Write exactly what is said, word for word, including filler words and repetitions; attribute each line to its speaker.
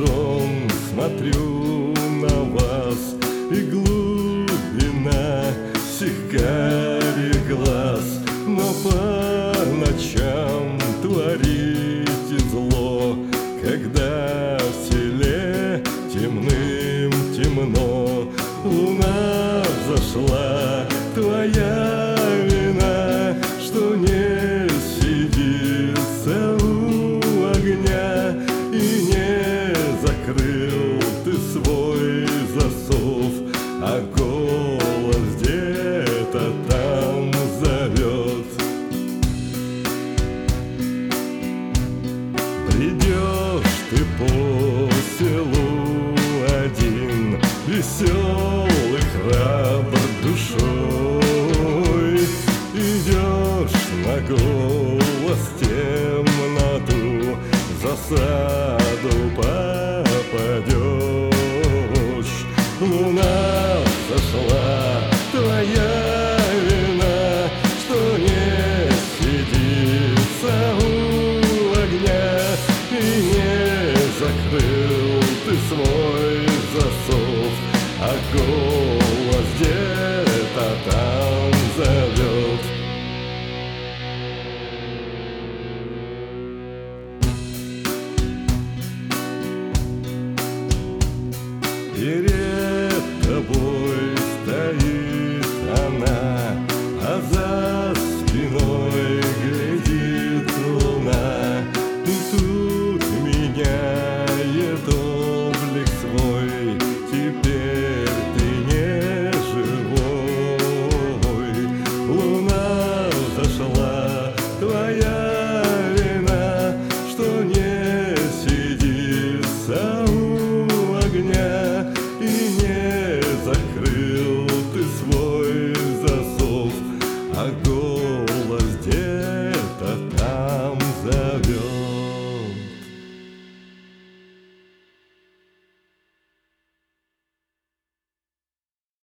Speaker 1: заворожен смотрю на вас, и глубина сих карих глаз. Но по ночам творите зло, когда в селе темным темно. Луна взошла, твоя вина, что не сидится у огня, и не закрыл ты свой засов, а голос где-то там зовет. Придешь ты по селу один, веселый, храбр душой, идешь на голос темноту, в засаду попадешь. Луна взошла, твоя вина, что не сидится у огня, и не закрыл ты свой засов, а голос где-то там зовет. И